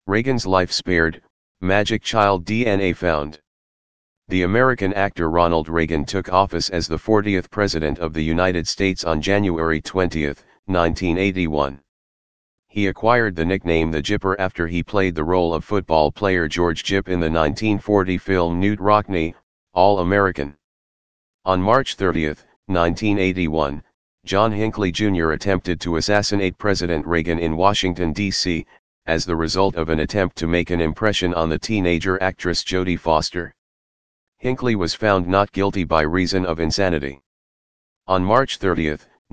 Reagan's life spared, magic child DNA found. The American actor Ronald Reagan took office as the 40th President of the United States on January 20, 1981. He acquired the nickname the Gypper after he played the role of football player George Gyp in the 1940 film Knute Rockne, All-American. On March 30, 1981, John Hinckley Jr. attempted to assassinate President Reagan in Washington, D.C., as the result of an attempt to make an impression on the teenager actress Jodie Foster. Hinckley was found not guilty by reason of insanity. On March 30,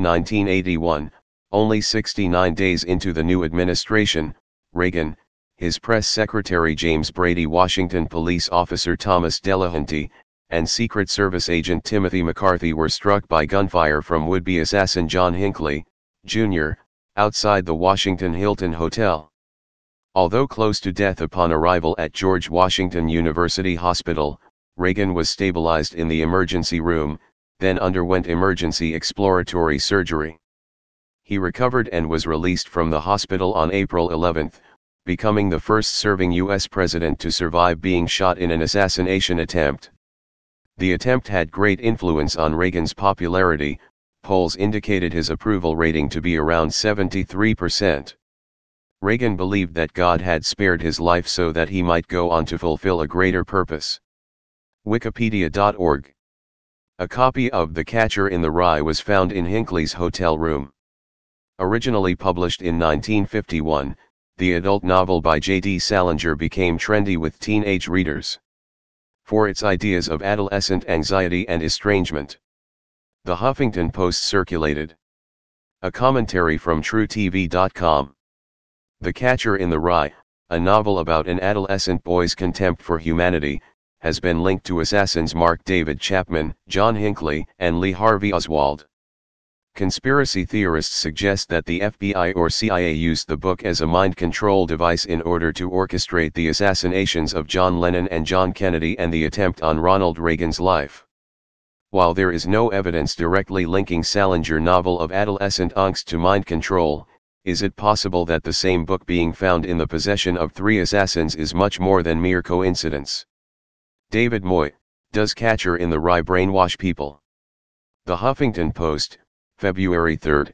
1981, only 69 days into the new administration, Reagan, his press secretary James Brady, Washington police officer Thomas Delahanty, and Secret Service agent Timothy McCarthy were struck by gunfire from would-be assassin John Hinckley, Jr., outside the Washington Hilton Hotel. Although close to death upon arrival at George Washington University Hospital, Reagan was stabilized in the emergency room, then underwent emergency exploratory surgery. He recovered and was released from the hospital on April 11, becoming the first serving U.S. president to survive being shot in an assassination attempt. The attempt had great influence on Reagan's popularity. Polls indicated his approval rating to be around 73%. Reagan believed that God had spared his life so that he might go on to fulfill a greater purpose. Wikipedia.org. A copy of The Catcher in the Rye was found in Hinckley's hotel room. Originally published in 1951, the adult novel by J.D. Salinger became trendy with teenage readers for its ideas of adolescent anxiety and estrangement. The Huffington Post circulated a commentary from TrueTV.com. The Catcher in the Rye, a novel about an adolescent boy's contempt for humanity, has been linked to assassins Mark David Chapman, John Hinckley, and Lee Harvey Oswald. Conspiracy theorists suggest that the FBI or CIA used the book as a mind control device in order to orchestrate the assassinations of John Lennon and John Kennedy and the attempt on Ronald Reagan's life. While there is no evidence directly linking Salinger novel of adolescent angst to mind control, is it possible that the same book being found in the possession of three assassins is much more than mere coincidence? David Moy, Does Catcher in the Rye Brainwash People? The Huffington Post, February 3,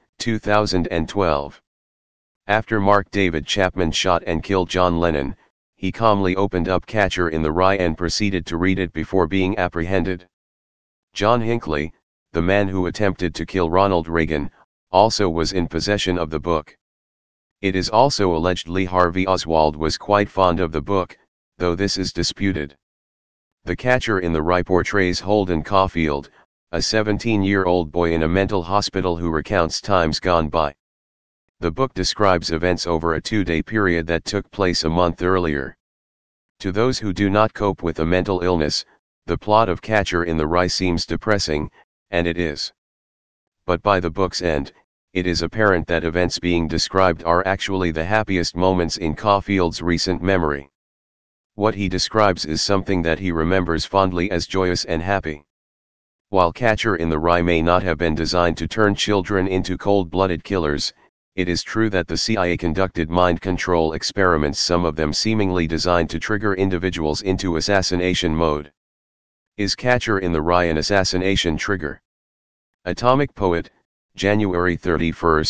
2012. After Mark David Chapman shot and killed John Lennon, he calmly opened up Catcher in the Rye and proceeded to read it before being apprehended. John Hinckley, the man who attempted to kill Ronald Reagan, also was in possession of the book. It is also alleged Lee Harvey Oswald was quite fond of the book, though this is disputed. The Catcher in the Rye portrays Holden Caulfield, a 17-year-old boy in a mental hospital who recounts times gone by. The book describes events over a 2-day period that took place a month earlier. To those who do not cope with a mental illness, the plot of Catcher in the Rye seems depressing, and it is. But by the book's end, it is apparent that events being described are actually the happiest moments in Caulfield's recent memory. What he describes is something that he remembers fondly as joyous and happy. While Catcher in the Rye may not have been designed to turn children into cold-blooded killers, it is true that the CIA conducted mind control experiments, some of them seemingly designed to trigger individuals into assassination mode. Is Catcher in the Rye an assassination trigger? Atomic Poet, January 31,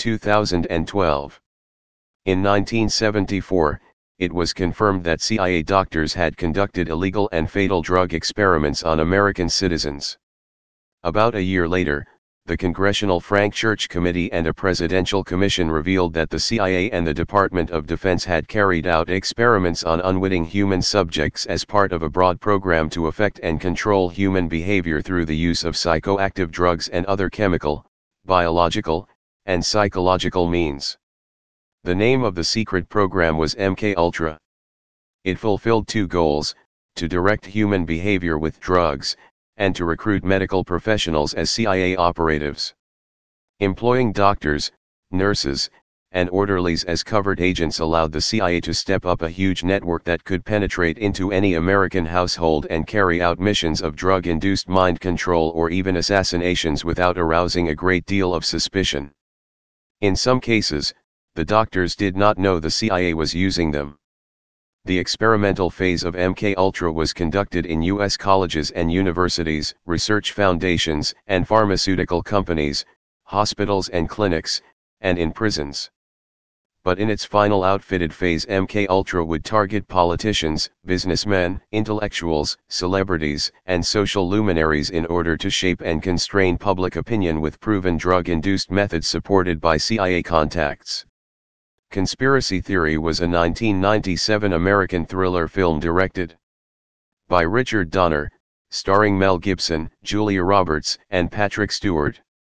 2012. In 1974, it was confirmed that CIA doctors had conducted illegal and fatal drug experiments on American citizens. About a year later, the Congressional Frank Church Committee and a presidential commission revealed that the CIA and the Department of Defense had carried out experiments on unwitting human subjects as part of a broad program to affect and control human behavior through the use of psychoactive drugs and other chemical, biological, and psychological means. The name of the secret program was MKUltra. It fulfilled two goals: to direct human behavior with drugs, and to recruit medical professionals as CIA operatives. Employing doctors, nurses, and orderlies as covert agents allowed the CIA to step up a huge network that could penetrate into any American household and carry out missions of drug-induced mind control or even assassinations without arousing a great deal of suspicion. In some cases, the doctors did not know the CIA was using them. The experimental phase of MKUltra was conducted in U.S. colleges and universities, research foundations and pharmaceutical companies, hospitals and clinics, and in prisons. But in its final outfitted phase, MKUltra would target politicians, businessmen, intellectuals, celebrities, and social luminaries in order to shape and constrain public opinion with proven drug-induced methods supported by CIA contacts. Conspiracy Theory was a 1997 American thriller film directed by Richard Donner, starring Mel Gibson, Julia Roberts, and Patrick Stewart.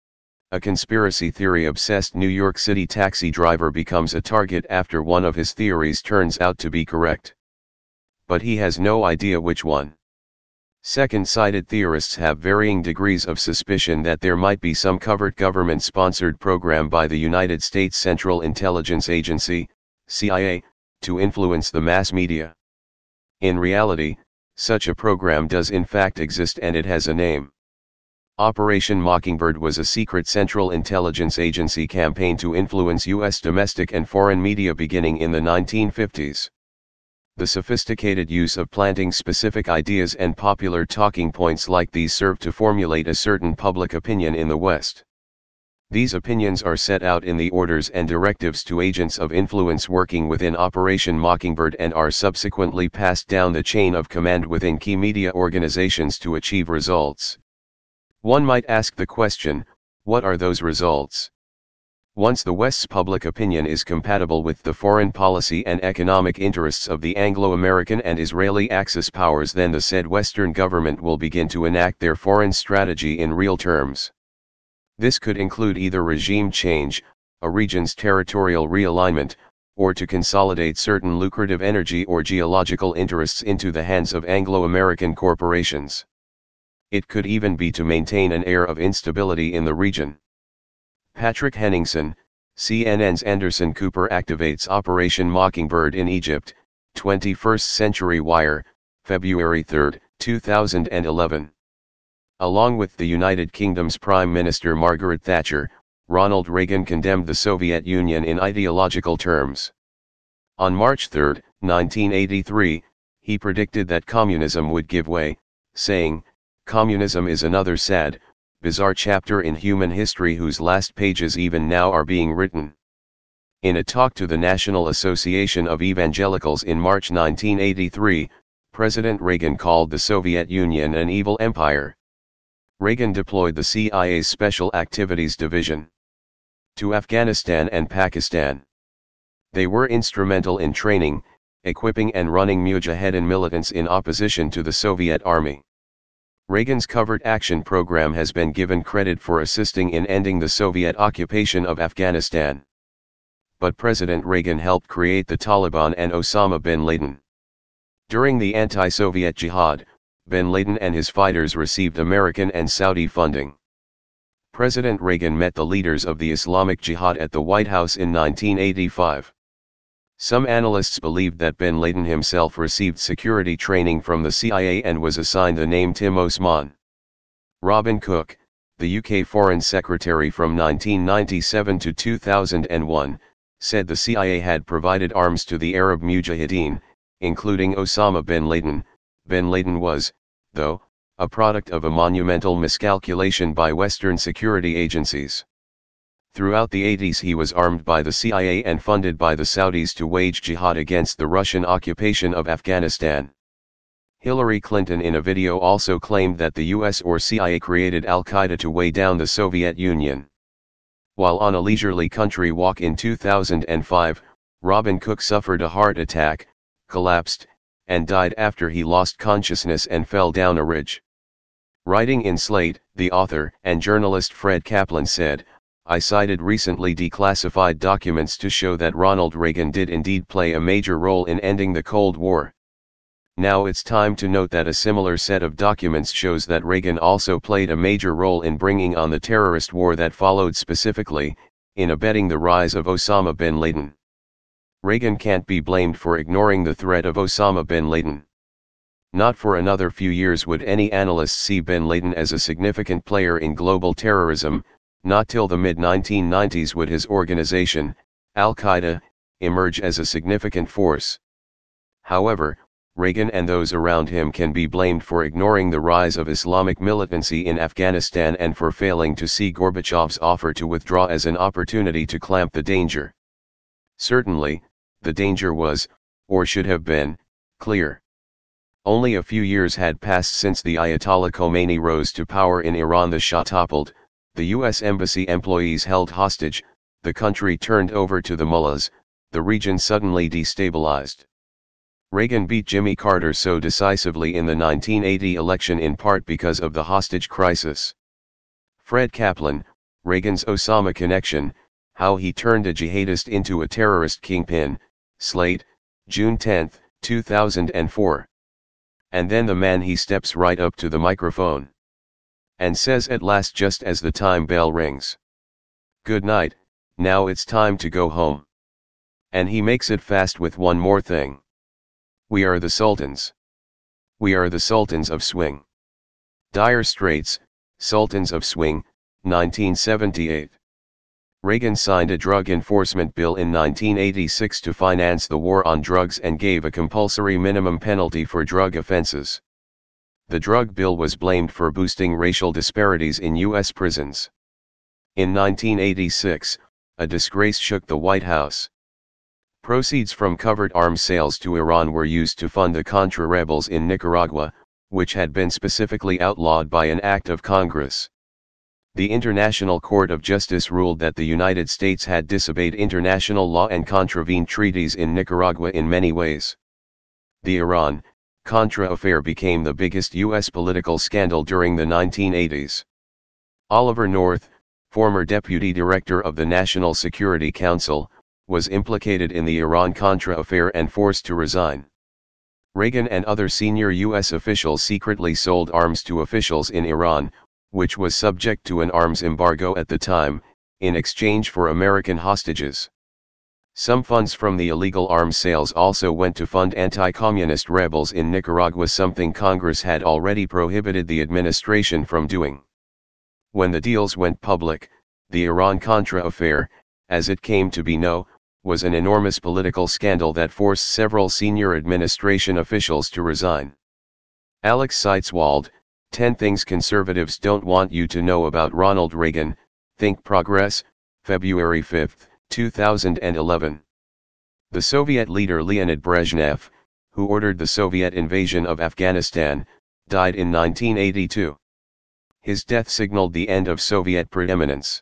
A conspiracy theory-obsessed New York City taxi driver becomes a target after one of his theories turns out to be correct. But he has no idea which one. Second-sighted theorists have varying degrees of suspicion that there might be some covert government-sponsored program by the United States Central Intelligence Agency, CIA, to influence the mass media. In reality, such a program does in fact exist, and it has a name. Operation Mockingbird was a secret Central Intelligence Agency campaign to influence U.S. domestic and foreign media beginning in the 1950s. The sophisticated use of planting specific ideas and popular talking points like these served to formulate a certain public opinion in the West. These opinions are set out in the orders and directives to agents of influence working within Operation Mockingbird and are subsequently passed down the chain of command within key media organizations to achieve results. One might ask the question, what are those results? Once the West's public opinion is compatible with the foreign policy and economic interests of the Anglo-American and Israeli Axis powers, then the said Western government will begin to enact their foreign strategy in real terms. This could include either regime change, a region's territorial realignment, or to consolidate certain lucrative energy or geological interests into the hands of Anglo-American corporations. It could even be to maintain an air of instability in the region. Patrick Henningsen, CNN's Anderson Cooper activates Operation Mockingbird in Egypt, 21st Century Wire, February 3, 2011. Along with the United Kingdom's Prime Minister Margaret Thatcher, Ronald Reagan condemned the Soviet Union in ideological terms. On March 3, 1983, he predicted that communism would give way, saying, "Communism is another sad, bizarre chapter in human history whose last pages even now are being written." In a talk to the National Association of Evangelicals in March 1983, President Reagan called the Soviet Union an evil empire. Reagan deployed the CIA's Special Activities Division to Afghanistan and Pakistan. They were instrumental in training, equipping and running Mujahedin militants in opposition to the Soviet Army. Reagan's Covert Action Program has been given credit for assisting in ending the Soviet occupation of Afghanistan. But President Reagan helped create the Taliban and Osama bin Laden. During the anti-Soviet jihad, bin Laden and his fighters received American and Saudi funding. President Reagan met the leaders of the Islamic Jihad at the White House in 1985. Some analysts believed that bin Laden himself received security training from the CIA and was assigned the name Tim Osman. Robin Cook, the UK Foreign Secretary from 1997 to 2001, said the CIA had provided arms to the Arab Mujahideen, including Osama bin Laden. Bin Laden was, though, a product of a monumental miscalculation by Western security agencies. Throughout the 80s he was armed by the CIA and funded by the Saudis to wage jihad against the Russian occupation of Afghanistan. Hillary Clinton in a video also claimed that the US or CIA created Al-Qaeda to weigh down the Soviet Union. While on a leisurely country walk in 2005, Robin Cook suffered a heart attack, collapsed, and died after he lost consciousness and fell down a ridge. Writing in Slate, the author and journalist Fred Kaplan said, "I cited recently declassified documents to show that Ronald Reagan did indeed play a major role in ending the Cold War. Now it's time to note that a similar set of documents shows that Reagan also played a major role in bringing on the terrorist war that followed, specifically, in abetting the rise of Osama bin Laden. Reagan can't be blamed for ignoring the threat of Osama bin Laden. Not for another few years would any analyst see bin Laden as a significant player in global terrorism. Not till the mid-1990s would his organization, Al-Qaeda, emerge as a significant force. However, Reagan and those around him can be blamed for ignoring the rise of Islamic militancy in Afghanistan and for failing to see Gorbachev's offer to withdraw as an opportunity to clamp the danger. Certainly, the danger was, or should have been, clear. Only a few years had passed since the Ayatollah Khomeini rose to power in Iran. The Shah toppled, the U.S. embassy employees held hostage, the country turned over to the mullahs, the region suddenly destabilized. Reagan beat Jimmy Carter so decisively in the 1980 election in part because of the hostage crisis. Fred Kaplan, Reagan's Osama connection, How He Turned a Jihadist into a Terrorist Kingpin, Slate, June 10, 2004. And then the man he steps right up to the microphone and says at last, just as the time bell rings, "Good night, now it's time to go home." And he makes it fast with one more thing. We are the Sultans. We are the Sultans of Swing. Dire Straits, Sultans of Swing, 1978. Reagan signed a drug enforcement bill in 1986 to finance the war on drugs and gave a compulsory minimum penalty for drug offenses. The drug bill was blamed for boosting racial disparities in U.S. prisons. In 1986, a disgrace shook the White House. Proceeds from covered arms sales to Iran were used to fund the Contra rebels in Nicaragua, which had been specifically outlawed by an act of Congress. The International Court of Justice ruled that the United States had disobeyed international law and contravened treaties in Nicaragua in many ways. The Iran-Contra affair became the biggest U.S. political scandal during the 1980s. Oliver North, former deputy director of the National Security Council, was implicated in the Iran-Contra affair and forced to resign. Reagan and other senior U.S. officials secretly sold arms to officials in Iran, which was subject to an arms embargo at the time, in exchange for American hostages. Some funds from the illegal arms sales also went to fund anti-communist rebels in Nicaragua, something Congress had already prohibited the administration from doing. When the deals went public, the Iran-Contra affair, as it came to be known, was an enormous political scandal that forced several senior administration officials to resign. Alex Seitzwald, 10 Things Conservatives Don't Want You to Know About Ronald Reagan, Think Progress, February 5, 2011. The Soviet leader Leonid Brezhnev, who ordered the Soviet invasion of Afghanistan, died in 1982. His death signaled the end of Soviet preeminence.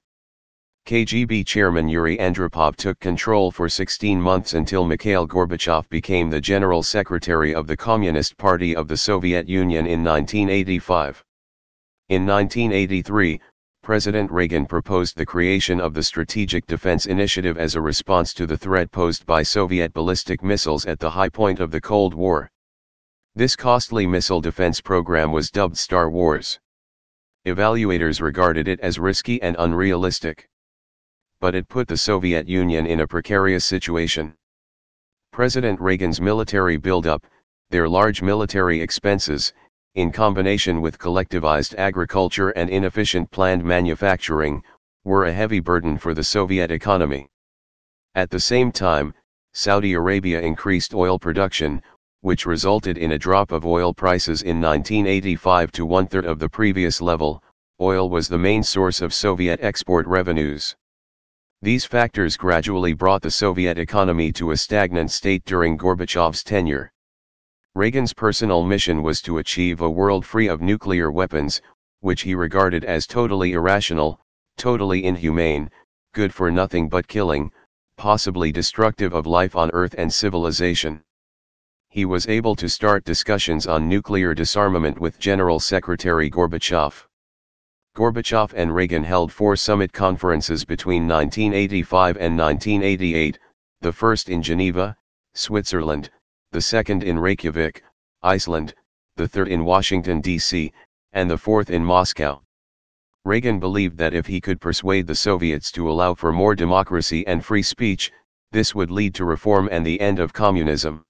KGB chairman Yuri Andropov took control for 16 months until Mikhail Gorbachev became the General Secretary of the Communist Party of the Soviet Union in 1985. In 1983, President Reagan proposed the creation of the Strategic Defense Initiative as a response to the threat posed by Soviet ballistic missiles at the high point of the Cold War. This costly missile defense program was dubbed Star Wars. Evaluators regarded it as risky and unrealistic. But it put the Soviet Union in a precarious situation. President Reagan's military buildup, their large military expenses, in combination with collectivized agriculture and inefficient planned manufacturing, were a heavy burden for the Soviet economy. At the same time, Saudi Arabia increased oil production, which resulted in a drop of oil prices in 1985 to one-third of the previous level. Oil was the main source of Soviet export revenues. These factors gradually brought the Soviet economy to a stagnant state during Gorbachev's tenure. Reagan's personal mission was to achieve a world free of nuclear weapons, which he regarded as totally irrational, totally inhumane, good for nothing but killing, possibly destructive of life on Earth and civilization. He was able to start discussions on nuclear disarmament with General Secretary Gorbachev. Gorbachev and Reagan held 4 summit conferences between 1985 and 1988, the first in Geneva, Switzerland, the second in Reykjavik, Iceland, the third in Washington, D.C., and the fourth in Moscow. Reagan believed that if he could persuade the Soviets to allow for more democracy and free speech, this would lead to reform and the end of communism.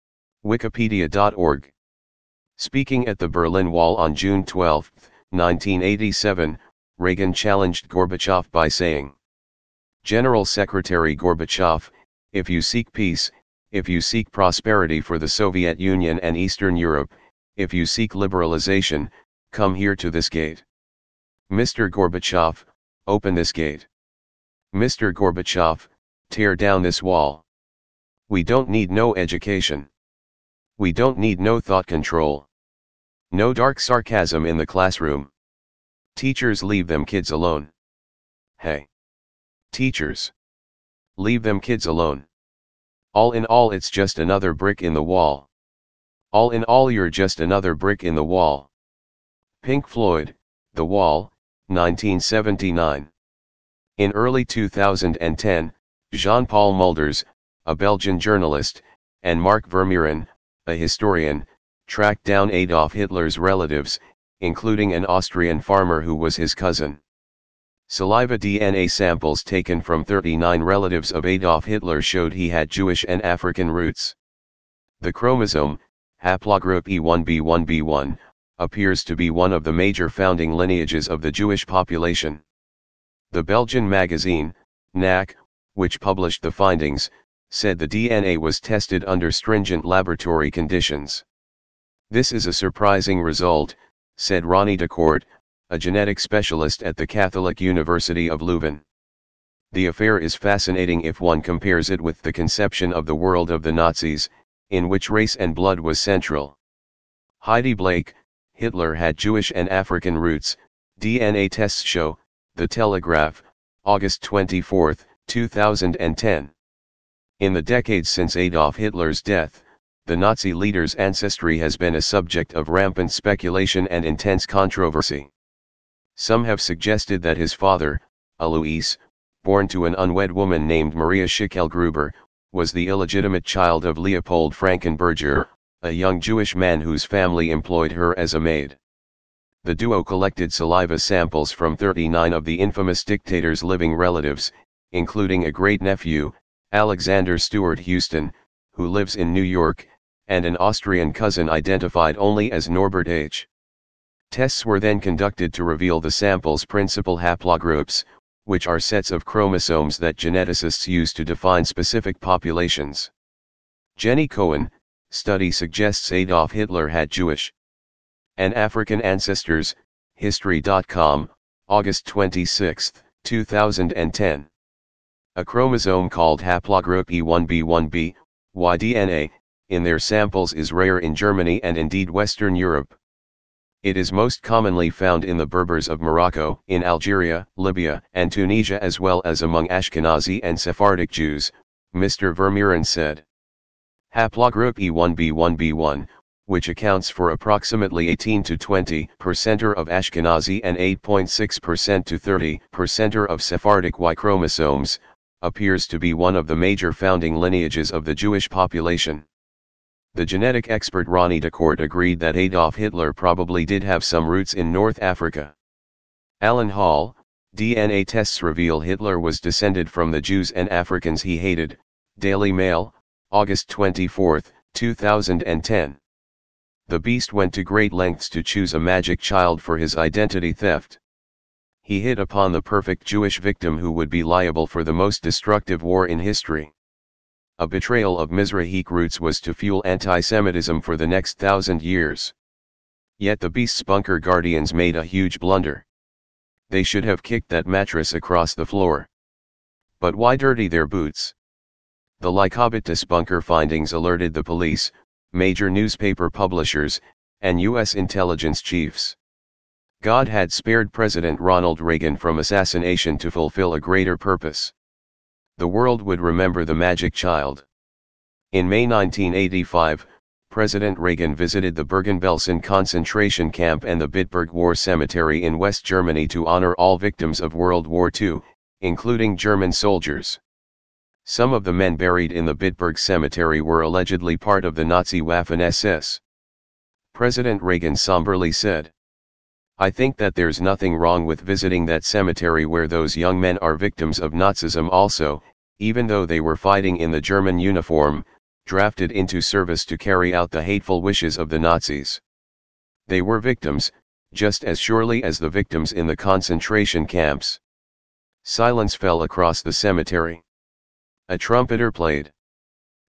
Wikipedia.org. Speaking at the Berlin Wall on June 12, 1987, Reagan challenged Gorbachev by saying, "General Secretary Gorbachev, if you seek peace, if you seek prosperity for the Soviet Union and Eastern Europe, if you seek liberalization, come here to this gate. Mr. Gorbachev, open this gate. Mr. Gorbachev, tear down this wall. We don't need no education. We don't need no thought control. No dark sarcasm in the classroom. Teachers, leave them kids alone. Hey. Teachers. Leave them kids alone. All in all, it's just another brick in the wall. All in all, you're just another brick in the wall. Pink Floyd, The Wall, 1979. In early 2010, Jean-Paul Mulders, a Belgian journalist, and Mark Vermeuren, a historian, tracked down Adolf Hitler's relatives, including an Austrian farmer who was his cousin. Saliva DNA samples taken from 39 relatives of Adolf Hitler showed he had Jewish and African roots. The chromosome, haplogroup E1b1b1, appears to be one of the major founding lineages of the Jewish population. The Belgian magazine, NAC, which published the findings, said the DNA was tested under stringent laboratory conditions. This is a surprising result, said Ronnie Decourt, a genetic specialist at the Catholic University of Leuven. The affair is fascinating if one compares it with the conception of the world of the Nazis, in which race and blood was central. Heidi Blake, Hitler had Jewish and African roots, DNA tests show, The Telegraph, August 24, 2010. In the decades since Adolf Hitler's death, the Nazi leader's ancestry has been a subject of rampant speculation and intense controversy. Some have suggested that his father, Alois, born to an unwed woman named Maria Schickel-Gruber, was the illegitimate child of Leopold Frankenberger, a young Jewish man whose family employed her as a maid. The duo collected saliva samples from 39 of the infamous dictator's living relatives, including a great-nephew, Alexander Stewart Houston, who lives in New York, and an Austrian cousin identified only as Norbert H. Tests were then conducted to reveal the sample's principal haplogroups, which are sets of chromosomes that geneticists use to define specific populations. Jenny Cohen, study suggests Adolf Hitler had Jewish and African ancestors, History.com, August 26, 2010. A chromosome called haplogroup E1b1b, Y-DNA, in their samples is rare in Germany and indeed Western Europe. It is most commonly found in the Berbers of Morocco, in Algeria, Libya, and Tunisia, as well as among Ashkenazi and Sephardic Jews, Mr. Vermeuren said. Haplogroup E1b1b1, which accounts for approximately 18 to 20% of Ashkenazi and 8.6% to 30% of Sephardic Y chromosomes, appears to be one of the major founding lineages of the Jewish population. The genetic expert Ronnie Decourt agreed that Adolf Hitler probably did have some roots in North Africa. Alan Hall, DNA tests reveal Hitler was descended from the Jews and Africans he hated, Daily Mail, August 24, 2010. The beast went to great lengths to choose a magic child for his identity theft. He hit upon the perfect Jewish victim who would be liable for the most destructive war in history. A betrayal of Mizrahic roots was to fuel anti-Semitism for the next 1,000 years. Yet the beast's bunker guardians made a huge blunder. They should have kicked that mattress across the floor. But why dirty their boots? The Lycabettus bunker findings alerted the police, major newspaper publishers, and U.S. intelligence chiefs. God had spared President Ronald Reagan from assassination to fulfill a greater purpose. The world would remember the magic child. In May 1985, President Reagan visited the Bergen-Belsen concentration camp and the Bitburg War Cemetery in West Germany to honor all victims of World War II, including German soldiers. Some of the men buried in the Bitburg Cemetery were allegedly part of the Nazi Waffen-SS. President Reagan somberly said, "I think that there's nothing wrong with visiting that cemetery where those young men are victims of Nazism also, even though they were fighting in the German uniform, drafted into service to carry out the hateful wishes of the Nazis. They were victims, just as surely as the victims in the concentration camps." Silence fell across the cemetery. A trumpeter played.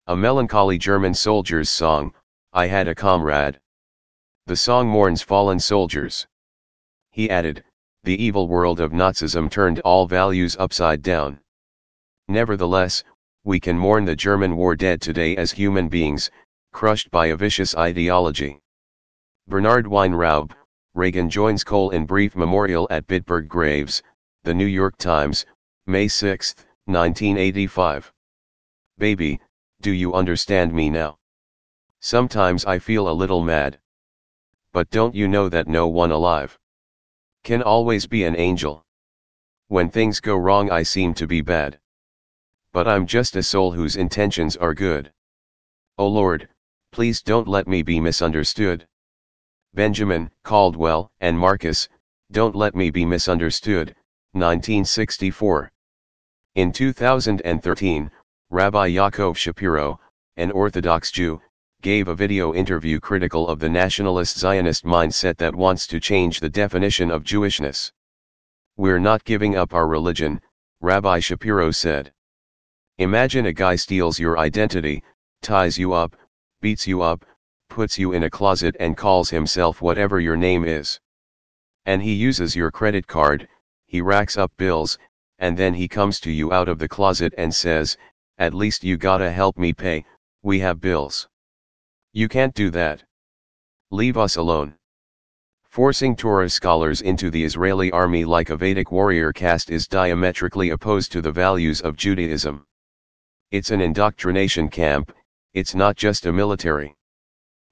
A melancholy German soldier's song, I Had a Comrade. The song mourns fallen soldiers. He added, the evil world of Nazism turned all values upside down. Nevertheless, we can mourn the German war dead today as human beings, crushed by a vicious ideology. Bernard Weinraub, Reagan joins Kohl in brief memorial at Bitburg Graves, The New York Times, May 6, 1985. Baby, do you understand me now? Sometimes I feel a little mad. But don't you know that no one alive can always be an angel? When things go wrong I seem to be bad. But I'm just a soul whose intentions are good. Oh Lord, please don't let me be misunderstood. Benjamin, Caldwell, and Marcus, Don't Let Me Be Misunderstood, 1964. In 2013, Rabbi Yaakov Shapiro, an Orthodox Jew, gave a video interview critical of the nationalist Zionist mindset that wants to change the definition of Jewishness. We're not giving up our religion, Rabbi Shapiro said. Imagine a guy steals your identity, ties you up, beats you up, puts you in a closet and calls himself whatever your name is. And he uses your credit card, he racks up bills, and then he comes to you out of the closet and says, at least you gotta help me pay, we have bills. You can't do that. Leave us alone. Forcing Torah scholars into the Israeli army like a Vedic warrior caste is diametrically opposed to the values of Judaism. It's an indoctrination camp, it's not just a military.